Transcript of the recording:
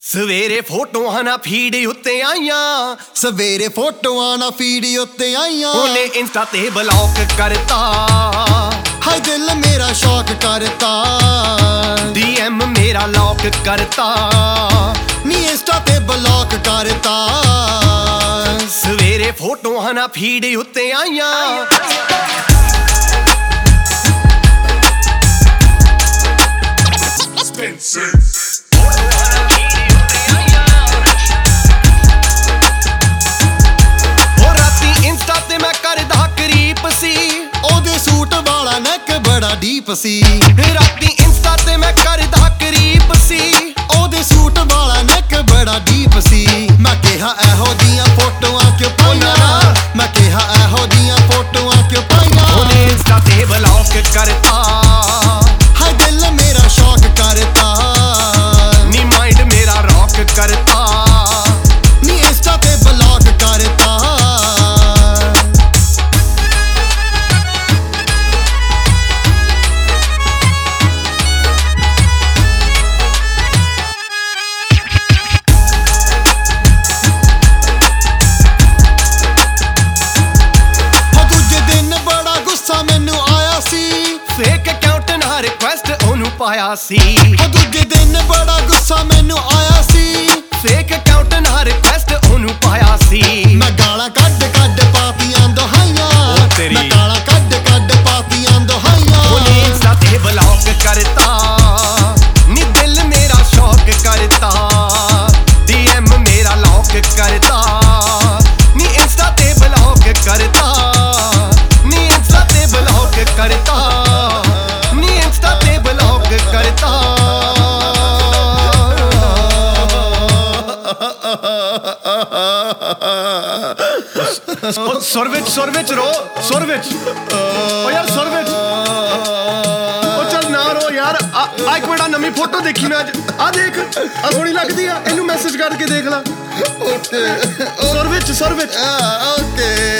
ਸਵੇਰੇ ਫੋਟੋਆਂ ਨਾ ਫੀਡ ਉੱਤੇ ਆਈਆਂ, ਸਵੇਰੇ ਫੋਟੋਆਂ ਨਾ ਫੀਡ ਉੱਤੇ ਆਈਆਂ। ਉਹਨੇ ਇੰਸਟਾ ਤੇ ਬਲੌਕ ਕਰਤਾ, ਹਾਏ ਦਿਲ ਮੇਰਾ ਸ਼ੌਕ ਕਰਤਾ। DM ਮੇਰਾ ਲੌਕ ਕਰਤਾ, ਨੀ ਇੰਸਟਾ ਤੇ ਬਲੌਕ ਕਰਤਾ। ਸਵੇਰੇ ਫੋਟੋਆਂ ਨਾ ਫੀਡ ਉੱਤੇ ਆਈਆਂ। ਉਹਦੇ ਸੂਟ ਵਾਲਾ ਨੈਕ ਬੜਾ ਡੀਪ ਸੀ। ਰਾਤੀ ਇੰਸਟਾ ਤੇ ਮੈਂ ਕਰਦਾ ਕਰੀਬ ਸੀ। ਉਹਦੇ ਸੂਟ ਵਾਲਾ ਨੈਕ ਬੜਾ ਡੀਪ ਸੀ। ਮੈਂ ਕਿਹਾ ਇਹੋ ਦੀਆਂ ਫੋਟੋਆਂ ਕਿਉਂ ਪਾਈਆਂ, ਮੈਂ ਕਿਹਾ ਇਹੋ ਦੀਆਂ ਫੋਟੋਆਂ ਕਿਉਂ ਪਾਈਆਂ। ਉਹਨੇ ਇੰਸਟਾ ਤੇ ਬਲੌਕ ਕਰਤਾ, ਹਾਏ ਦਿਲ ਮੇਰਾ ਸ਼ੌਕ ਕਰਤਾ। ਨੀ ਮਾਈਂਡ ਮੇਰਾ ਰੌਕ ਕਰਤਾ, ਨੀ ਇੰਸਟਾ ਤੇ ਬਲੌਕ ਕਰਤਾ। ਮੈਨੂੰ ਆਇਆ ਸੀ ਫੇਕ ਅਕਾਊਂਟ ਨਾਲ ਰਿਕੁਐਸਟ ਉਹਨੂੰ ਪਾਇਆ ਸੀ। ਦੂਜੇ ਦਿਨ ਬੜਾ ਗੁੱਸਾ ਮੈਨੂੰ ਆਇਆ ਸੀ। ਫੇਕ ਅਕਾਊਂਟ ਨਾਲ ਰਿਕੁਐਸਟ ਉਹਨੂੰ ਪਾਇਆ ਸੀ। ਮੈਂ ਗਾਲਾਂ ਕੱਢ ਕੱਢ ਪਾਤੀਆਂ ਦੁਹਾਈਆਂ, ਤੇਰੀ ਮੈਂ ਗਾਲਾਂ ਕੱਢ ਕੱਢ ਪਾਤੀਆਂ ਦੁਹਾਈਆਂ। ਉਹਨੇ ਇੰਸਟਾ ਤੇ ਬਲੌਕ ਕਰਤਾ, ਨੀ ਦਿਲ ਮੇਰਾ ਸ਼ੌਕ ਕਰਤਾ। DM ਮੇਰਾ ਲੌਕ ਕਰਤਾ, ਨੀ ਇੰਸਟਾ ਤੇ ਬਲੌਕ ਕਰਤਾ। ਕਰਤਾ ਨੀ ਇੰਸਟਾ ਤੇ ਬਲੌਕ ਕਰਤਾ। ਸੁਰ ਵਿੱਚ ਰੋ, ਸੁਰ ਵਿੱਚ ਓ ਯਾਰ, ਸੁਰ ਵਿੱਚ ਓ ਚੱਲ ਨਾ ਰੋ ਯਾਰ। ਆ ਇੱਕ ਮਿੰਟ, ਨਵੀਂ ਫੋਟੋ ਦੇਖੀ ਮੈਂ ਅੱਜ। ਆ ਦੇਖ, ਆ ਸੋਹਣੀ ਲੱਗਦੀ ਆ, ਇਹਨੂੰ ਮੈਸੇਜ ਕਰਕੇ ਦੇਖ ਲਾ। ਸੁਰ ਵਿੱਚ ਓਕੇ।